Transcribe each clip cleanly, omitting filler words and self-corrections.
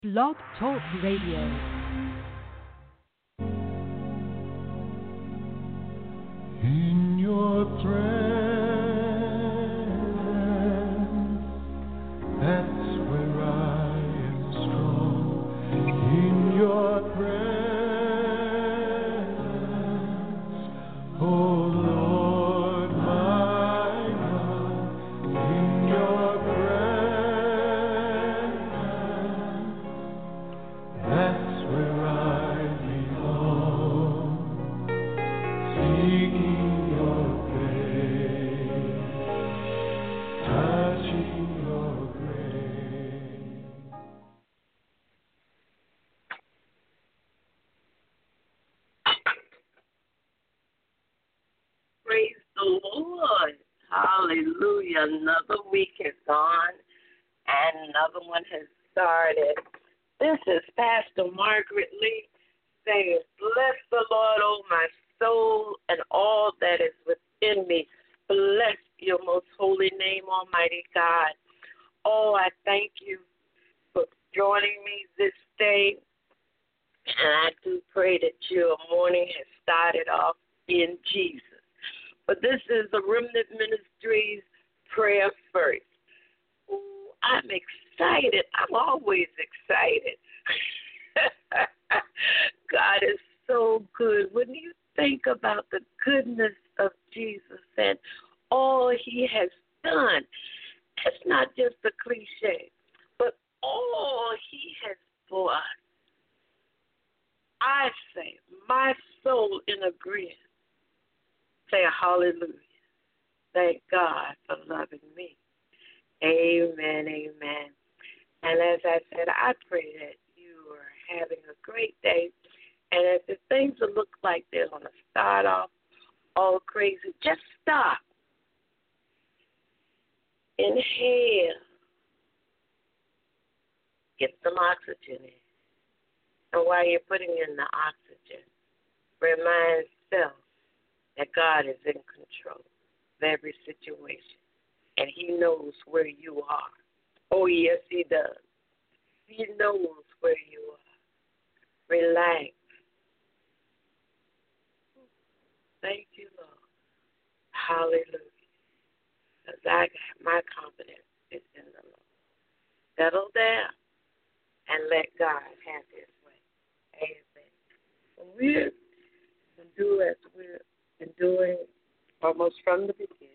Blog Talk Radio. In your presence, that's where I am strong. In your presence, oh Lord my God. In your presence, that's where I belong. Seeking your face, touching your grace. Praise the Lord. Hallelujah. Another week is gone and another one has started. This is Pastor Margaret Lee saying, bless the Lord, oh my soul, and all that is within me. Bless your most holy name, Almighty God. Oh, I thank you for joining me this day. And I do pray that your morning has started off in Jesus. But this is the Remnant Ministries Prayer First. Ooh, I'm excited. I'm always excited. God is so good. When you think about the goodness of Jesus and all he has done, it's not just a cliche, but all he has for us. I say, my soul in agreement, say hallelujah. Thank God for loving me. Amen, amen. And as I said, I pray that you are having a great day. And if the things that look like they're going to start off all crazy, just stop. Inhale. Get some oxygen in. And while you're putting in the oxygen, remind yourself that God is in control of every situation. And he knows where you are. Oh, yes, he does. He knows where you are. Relax. Thank you, Lord. Hallelujah. Because my confidence is in the Lord. Settle down and let God have his way. Amen. We're going to do as we've been doing almost from the beginning.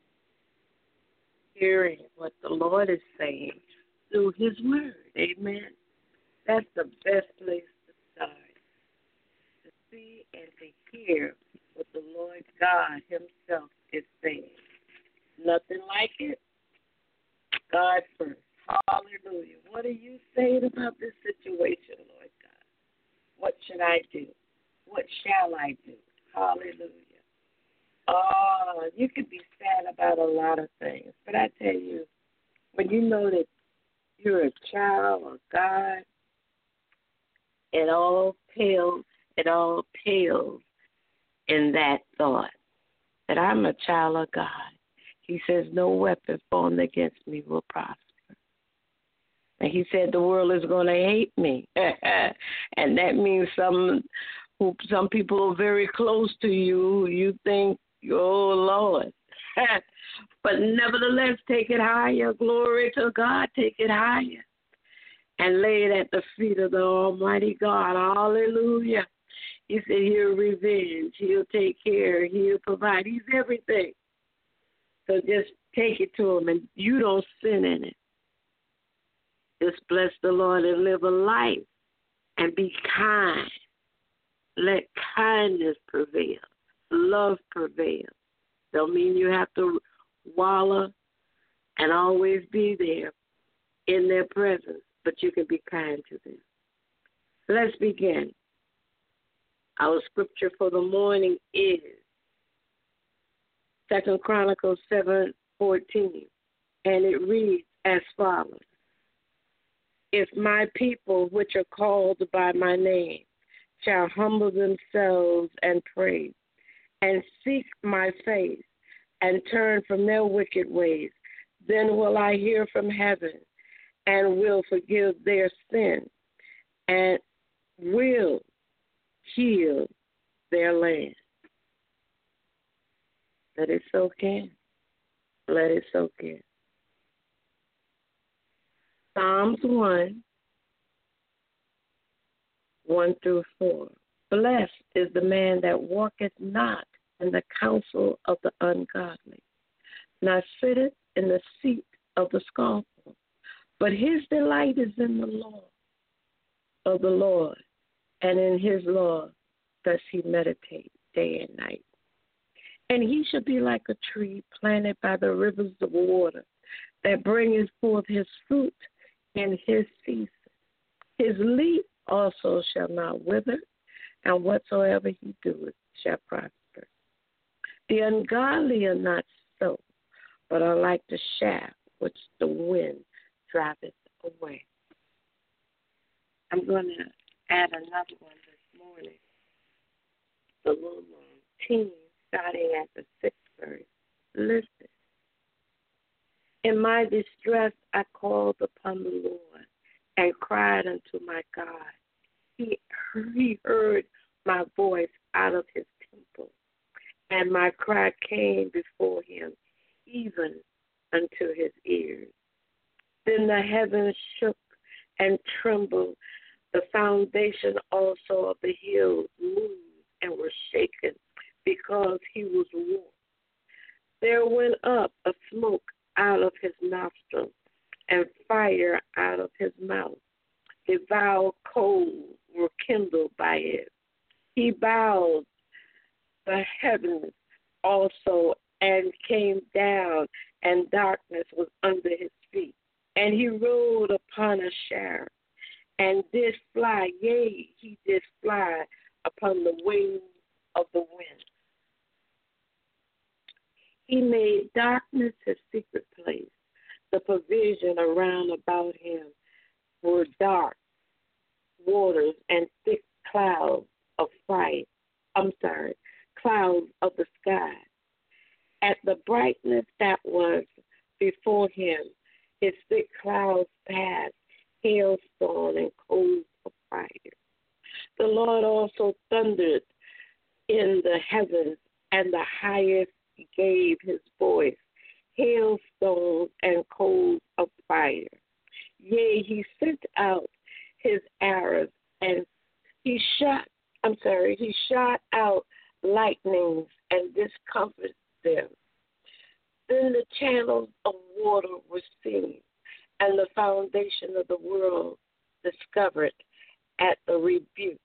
Hearing what the Lord is saying through his word. Amen. That's the best place to start. To see and to hear what the Lord God himself is saying. Nothing like it. God first. Hallelujah. What are you saying about this situation, Lord God? What should I do? What shall I do? Hallelujah. Oh, you could be sad about a lot of things. But I tell you, when you know that you're a child of God, it all pales in that thought that I'm a child of God. He says, no weapon formed against me will prosper. And he said the world is going to hate me. And that means some people are very close to you. You think, oh, Lord. But nevertheless, take it higher. Glory to God. Take it higher. And lay it at the feet of the Almighty God. Hallelujah. He said he'll revenge. He'll take care. He'll provide. He's everything. So just take it to him, and you don't sin in it. Just bless the Lord and live a life and be kind. Let kindness prevail. Love prevail. Don't mean you have to wallow and always be there in their presence, but you can be kind to them. Let's begin. Our scripture for the morning is 2 Chronicles 7:14, and it reads as follows. If my people, which are called by my name, shall humble themselves and pray, and seek my face, and turn from their wicked ways, then will I hear from heaven, and will forgive their sin and will heal their land. Let it soak in. Let it soak in. Psalms 1:1-4. Blessed is the man that walketh not in the counsel of the ungodly, nor sitteth in the seat of the scornful, but his delight is in the law of the Lord, and in his law does he meditate day and night. And he shall be like a tree planted by the rivers of water, that bringeth forth his fruit in his season. His leaf also shall not wither, and whatsoever he doeth shall prosper. The ungodly are not so, but are like the shaft which the wind driveth away. I'm going to add another one this morning. The little team, starting at the 6th verse. Listen. In my distress I called upon the Lord and cried unto my God. He heard my voice out of his temple, and my cry came before him, even unto his ears. Then the heavens shook and trembled. The foundation also of the hills moved and were shaken, because he was warm. There went up a smoke out of his nostrils, and fire out of his mouth. Devout coals were kindled by it. He bowed the heavens also, and came down, and darkness was under his feet. And he rode upon a cherub, and did fly, yea, he did fly upon the wings of the wind. He made darkness his secret place. The provision around about him were dark waters and thick clouds of fire. Clouds of the sky. At the brightness that was before him, his thick clouds passed, hailstone and coals of fire. The Lord also thundered in the heavens, and the highest gave his voice, hailstones and coals of fire. Yea, he sent out his arrows, and he shot out lightnings and discomfited them. Then the channels of water were seen, and the foundation of the world discovered at the rebuke.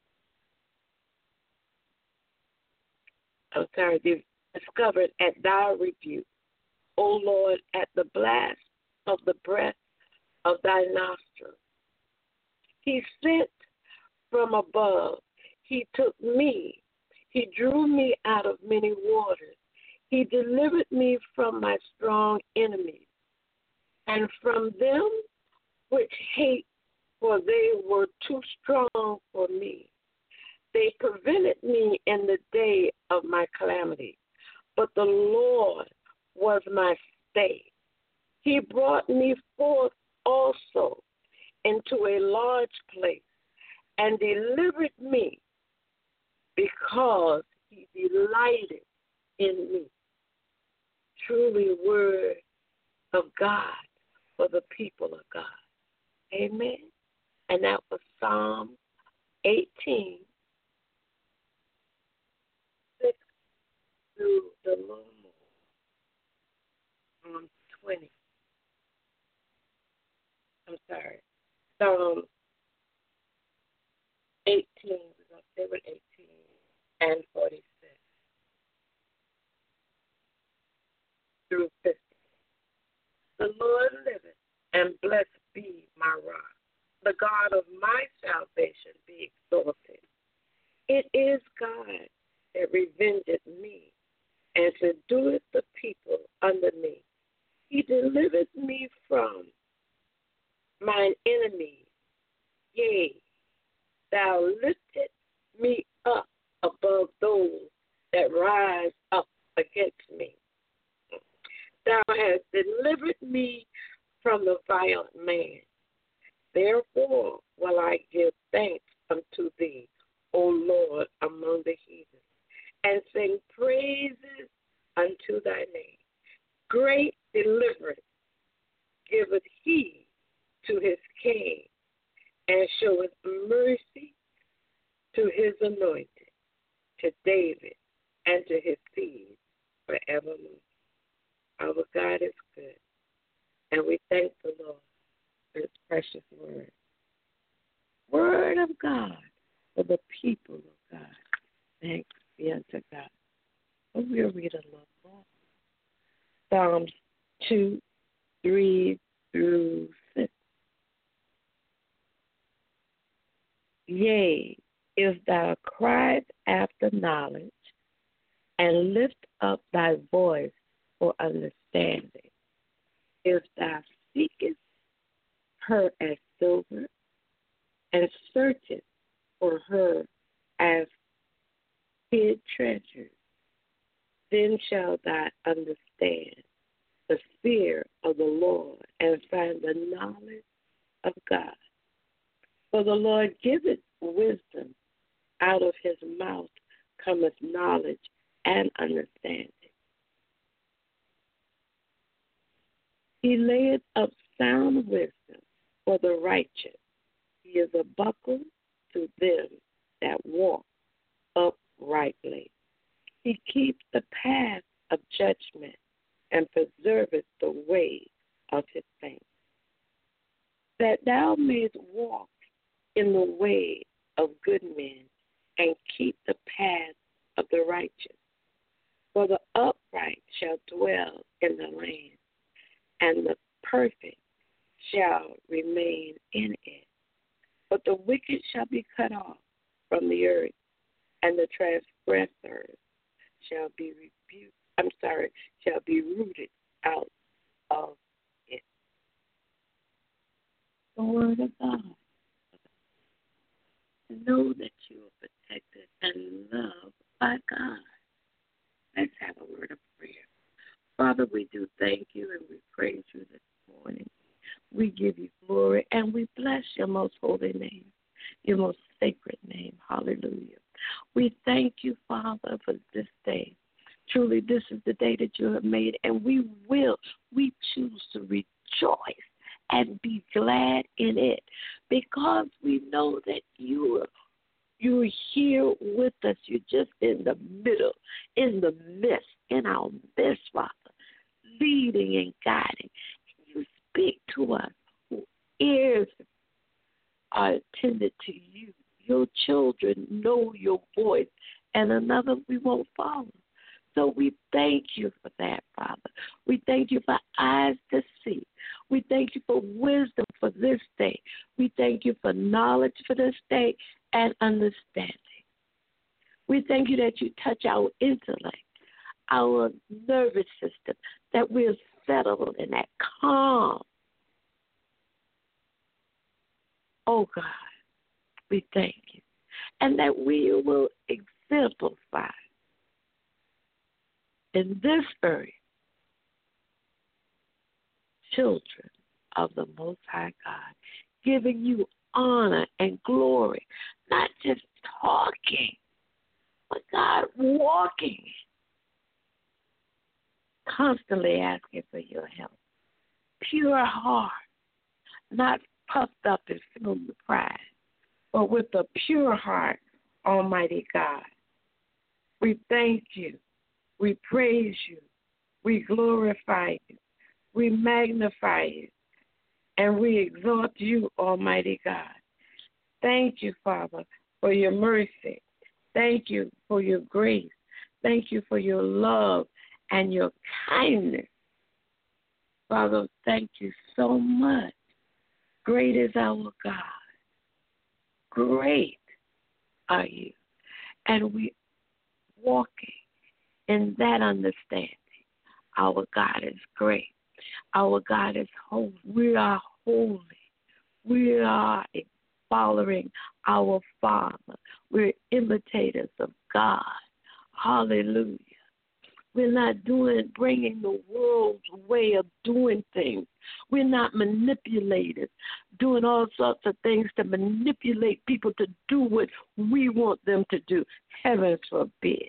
Discovered at thy rebuke, O Lord, at the blast of the breath of thy nostrils. He sent from above. He took me. He drew me out of many waters. He delivered me from my strong enemies, and from them which hate, for they were too strong for me. They prevented me in the day of my calamity, but the Lord was my stay. He brought me forth also into a large place, and delivered me, because he delighted in me. Truly, word of God for the people of God. Amen. And that was Psalm 18, 6 through the little more, 20. I'm sorry. Psalm 18, we're going to stay with 18 and 46 through 50. The Lord liveth, and blessed be my rock. The God of my salvation be exalted. It is God that revengeth me, and subdueth the people under me. He delivered me from mine enemies. Yea, thou liftest me up above those that rise up against me. Thou hast delivered me from the violent man, Therefore will I give thanks unto thee, O Lord, among the heathen, and sing praises unto thy name. Great deliverance giveth he to his king, and showeth mercy to his anointed, to David and to his seed forevermore. Our God is good, and we thank the Lord for his precious word. Word of God for the people of God. Thanks be unto God. But we'll read a little more. Psalms 2, 3 through 6. Yea, if thou criest after knowledge, and lift up thy voice for understanding, if thou seekest her as silver, and searchest for her as hid treasures, then shalt thou understand the fear of the Lord, and find the knowledge of God. For the Lord giveth wisdom, out of his mouth cometh knowledge and understanding. He layeth up sound wisdom for the righteous. He is a buckler to them that walk uprightly. He keeps the path of judgment, and preserveth the way of his saints, that thou mayest walk in the way of good men, and keep the path of the righteous. For the upright shall dwell in the land, and the perfect shall remain in it. But the wicked shall be cut off from the earth, and the transgressors shall be shall be rooted out of it. The word of God. Know that you are protected and loved by God. Let's have a word of prayer. Father, we do thank you and we praise you this morning. We give you glory and we bless your most holy name, your most sacred name. Hallelujah. We thank you, Father, for this day. Truly, this is the day that you have made, and we choose to rejoice and be glad in it, because we know that you're here with us. You're just in the middle, in the midst, in our midst, Father, leading and guiding. You speak to us, whose ears are attended to you. Your children know your voice, and another we won't follow. So we thank you for that, Father. We thank you for eyes to see. We thank you for wisdom for this day. We thank you for knowledge for this day and understanding. We thank you that you touch our intellect, our nervous system, that we're settled in that calm. Oh, God, we thank you. And that we will exemplify in this earth children of the Most High God, giving you honor and glory, not just talking, but God walking, constantly asking for your help. Pure heart, not puffed up and filled with pride, but with a pure heart, Almighty God. We thank you. We praise you. We glorify you. We magnify you. And we exalt you, Almighty God. Thank you, Father, for your mercy. Thank you for your grace. Thank you for your love and your kindness. Father, thank you so much. Great is our God. Great are you. And we walking in that understanding. Our God is great. Our God is holy. We are holy. We are following our Father. We're imitators of God. Hallelujah. We're not bringing the world's way of doing things. We're not manipulated, doing all sorts of things to manipulate people to do what we want them to do. Heavens forbid.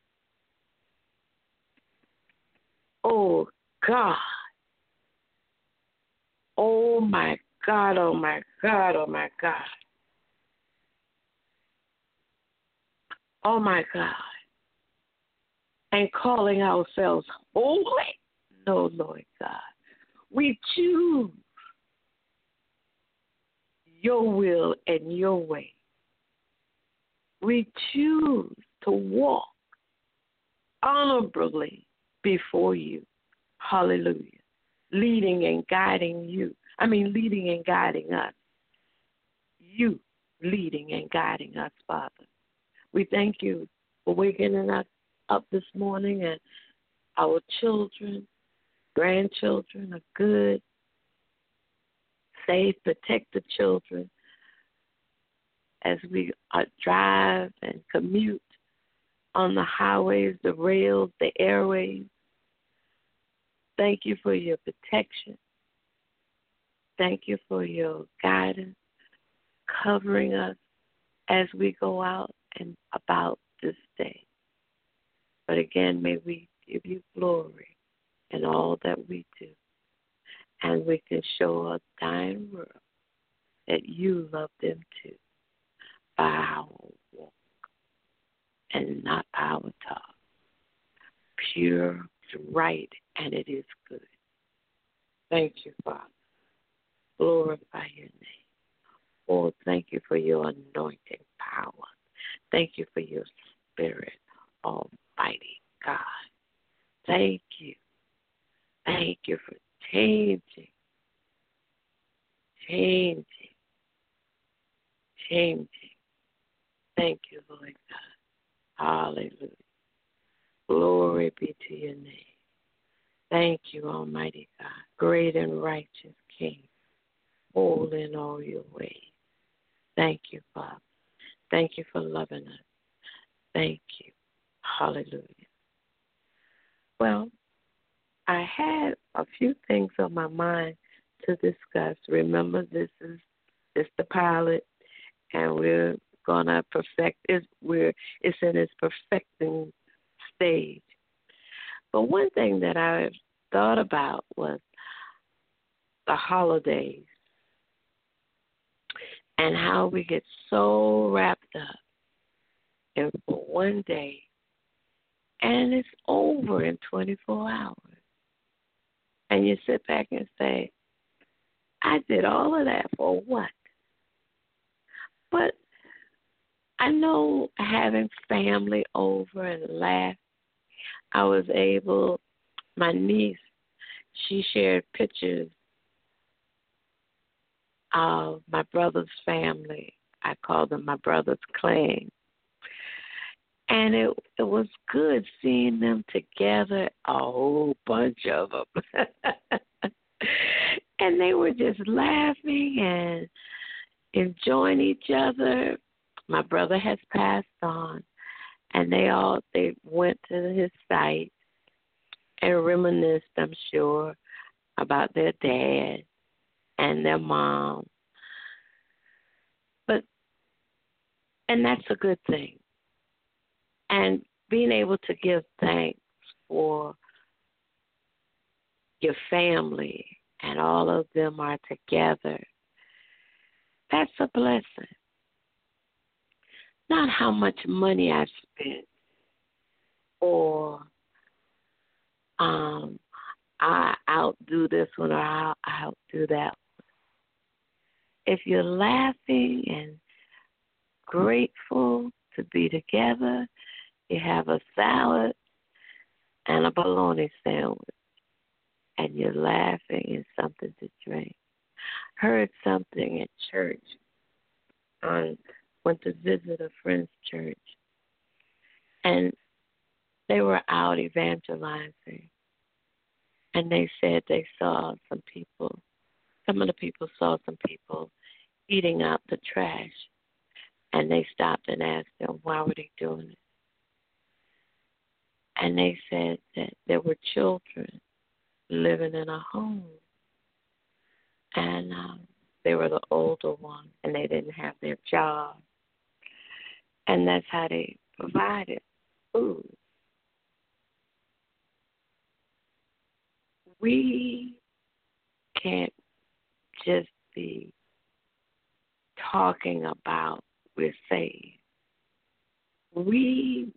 Oh, God. Oh, my God, oh, my God, oh, my God. Oh, my God. And calling ourselves holy? No, Lord God. We choose your will and your way. We choose to walk honorably before you. Hallelujah. Leading and guiding us. You leading and guiding us, Father. We thank you for waking us up this morning, and our children, grandchildren are good, safe, protect the children as we drive and commute on the highways, the rails, the airways. Thank you for your protection. Thank you for your guidance, covering us as we go out and about this day. But again, may we give you glory in all that we do. And we can show a dying world that you love them too by our walk and not our talk. Pure, right, and it is good. Thank you, Father. Glorify your name. Oh, thank you for your anointing power. Thank you for your spirit, Almighty God. Thank you. Thank you for changing. Thank you, Lord God. Hallelujah. Glory be to your name. Thank you, Almighty God. Great and righteous King. Whole in all your ways. Thank you, Father. Thank you for loving us. Thank you. Hallelujah. Well, I had a few things on my mind to discuss. Remember, this is the pilot, and we're gonna perfect it. It's in its perfecting stage. But one thing that I thought about was the holidays and how we get so wrapped up in one day, and it's over in 24 hours. And you sit back and say, I did all of that for what? But I know having family over and laugh, I was able, my niece, she shared pictures of my brother's family. I call them my brother's clan. And it was good seeing them together, a whole bunch of them. And they were just laughing and enjoying each other. My brother has passed on, and they went to his site and reminisced, I'm sure, about their dad and their mom. And that's a good thing. And being able to give thanks for your family and all of them are together, that's a blessing. Not how much money I spent or I outdo this one or I outdo that one. If you're laughing and grateful to be together, you have a salad and a bologna sandwich, and you're laughing and something to drink. Heard something at church. Went to visit a friend's church, and they were out evangelizing, and they said they saw some of the people saw some people eating out the trash, and they stopped and asked them why were they doing it. And they said that there were children living in a home. And they were the older ones, and they didn't have their job. And that's how they provided food. We can't just be talking about we're saved. We've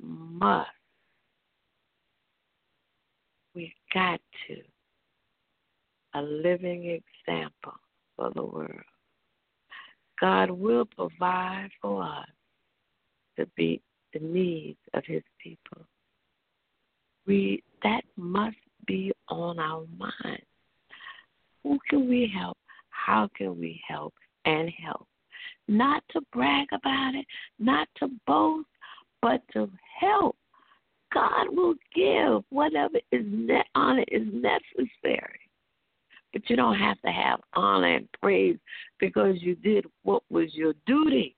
got to, a living example for the world. God will provide for us to meet the needs of his people. That must be on our mind. Who can we help? How can we help and help? Not to brag about it, not to boast, but to help. God will give whatever honor is necessary. But you don't have to have honor and praise because you did what was your duty.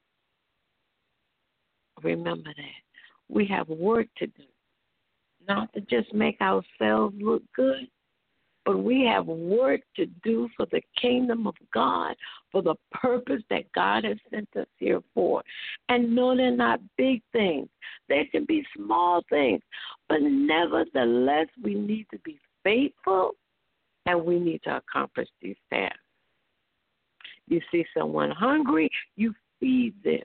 Remember that. We have work to do. Not to just make ourselves look good, but we have work to do for the kingdom of God, for the purpose that God has sent us here for. And no, they're not big things. They can be small things. But nevertheless, we need to be faithful and we need to accomplish these tasks. You see someone hungry, you feed them.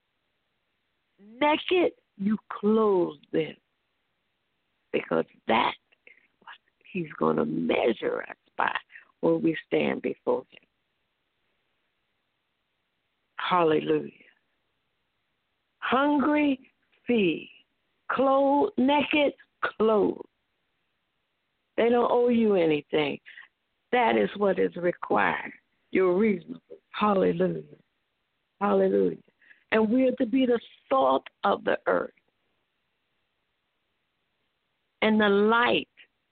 Naked, you clothe them. Because that is what he's going to measure us by when we stand before him. Hallelujah. Hungry, feed. Clothed, naked, clothe. They don't owe you anything. That is what is required. You're reasonable. Hallelujah. Hallelujah. And we are to be the salt of the earth and the light.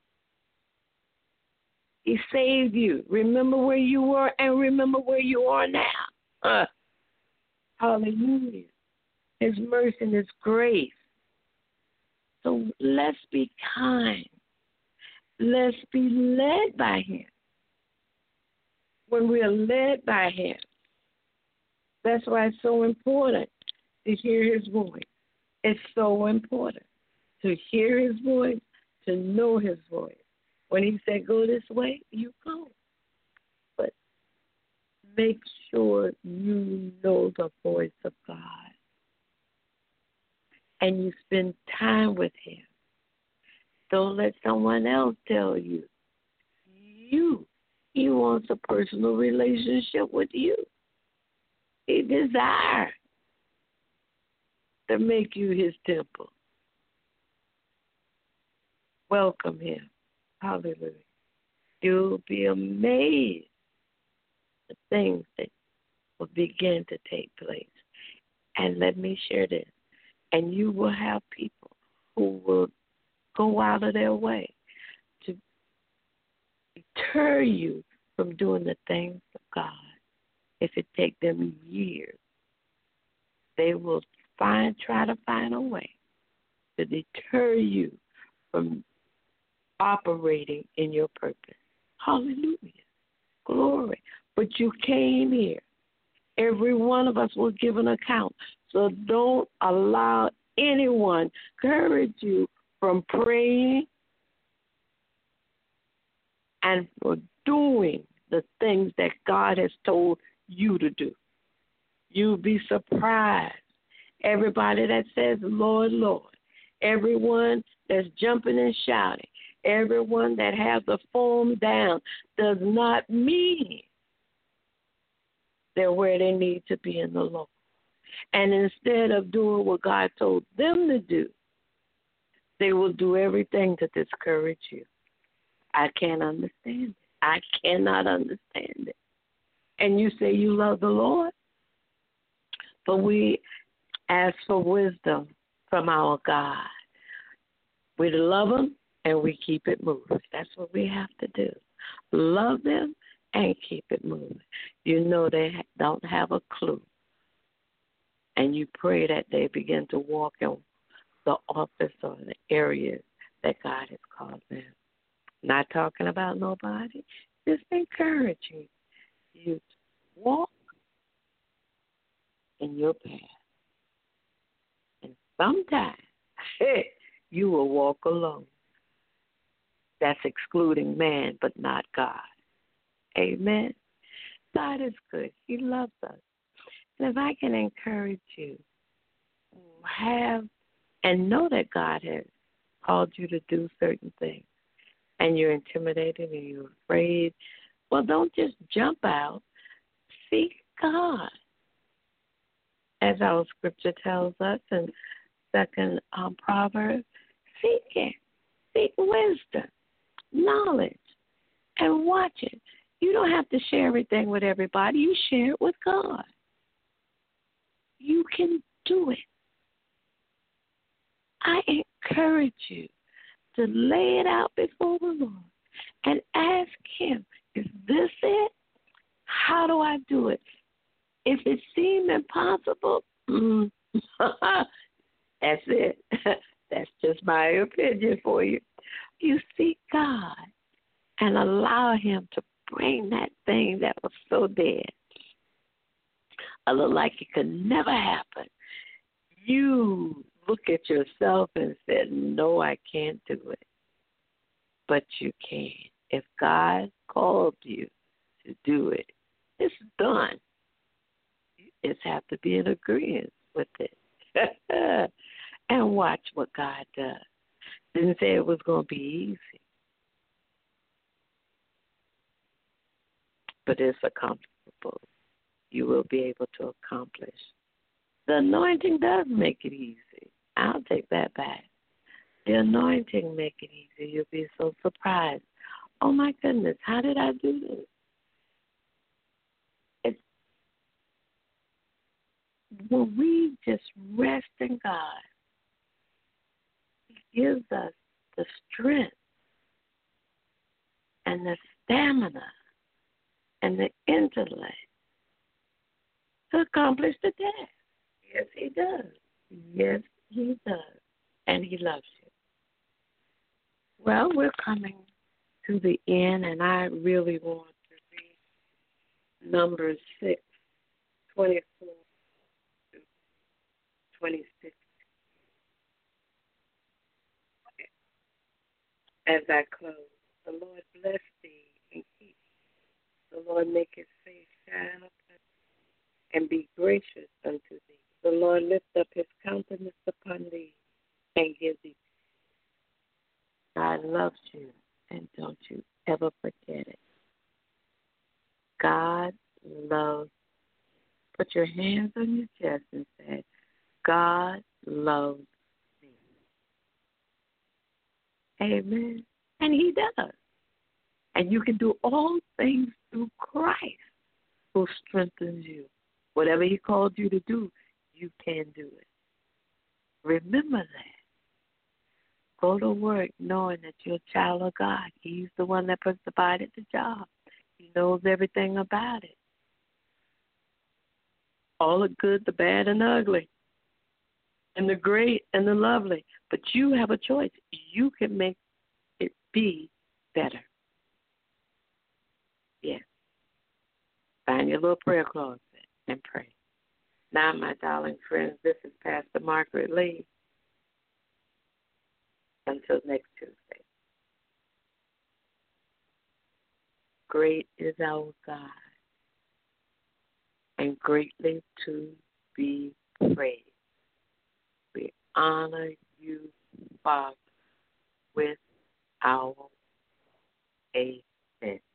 He saved you. Remember where you were and remember where you are now. Hallelujah. His mercy and his grace. So let's be kind. Let's be led by him. When we are led by him, that's why it's so important to hear his voice. It's so important to hear his voice, to know his voice. When he said, go this way, you go. But make sure you know the voice of God. And you spend time with him. Don't let someone else tell you. He wants a personal relationship with you. He desires to make you his temple. Welcome him. Hallelujah. You'll be amazed at the things that will begin to take place. And let me share this. And you will have people who will go out of their way to deter you from doing the things of God. If it takes them years, they will try to find a way to deter you from operating in your purpose. Hallelujah. Glory. But you came here. Every one of us will give an account. So don't allow anyone encourage you from praying and for doing the things that God has told you to do. You'll be surprised. Everybody that says, Lord, Lord, everyone that's jumping and shouting, everyone that has the form down does not mean they're where they need to be in the Lord. And instead of doing what God told them to do, they will do everything to discourage you. I can't understand it. I cannot understand it. And you say you love the Lord, but we ask for wisdom from our God. We love him and we keep it moving. That's what we have to do. Love them and keep it moving. You know they don't have a clue. And you pray that they begin to walk in the office or the areas that God has called them. Not talking about nobody, just encouraging you to walk in your path. And sometimes you will walk alone. That's excluding man, but not God. Amen. God is good. He loves us. And if I can encourage you, have and know that God has called you to do certain things, and you're intimidated and you're afraid, well, don't just jump out. Seek God. As our scripture tells us in second Proverbs, seek it. Seek wisdom, knowledge, and watch it. You don't have to share everything with everybody. You share it with God. You can do it. I encourage you to lay it out before the Lord and ask Him, is this it? How do I do it? If it seems impossible, that's it. That's just my opinion for you. You seek God and allow Him to bring that thing that was so dead, a little like it could never happen. You look at yourself and said, no, I can't do it. But you can. If God called you to do it, it's done. You just have to be in agreement with it. And watch what God does. Didn't say it was going to be easy. But it's accomplishable. You will be able to accomplish. The anointing does make it easy. I'll take that back. The anointing make it easy. You'll be so surprised. Oh, my goodness, how did I do this? When we just rest in God, He gives us the strength and the stamina and the intellect to accomplish the task. Yes, He does. Yes, He does. And He loves you. Well, we're coming to the end, and I really want to read Numbers 6, 24 to 26. As I close, the Lord bless thee and keep. The Lord make His face shine upon thee and be gracious unto thee. The Lord lift up His countenance upon thee and give thee peace. God loves you, and don't you ever forget it. God loves. Put your hands on your chest and say, God loves me. Amen. And He does. And you can do all things through Christ who strengthens you. Whatever He called you to do, you can do it. Remember that. Go to work knowing that you're a child of God. He's the one that provided the job. He knows everything about it. All the good, the bad, and the ugly, and the great and the lovely. But you have a choice. You can make it be better. Yes. Find your little prayer closet and pray. Now, my darling friends, this is Pastor Margaret Lee. Until next Tuesday. Great is our God, and greatly to be praised. We honor you, Father, with our amen.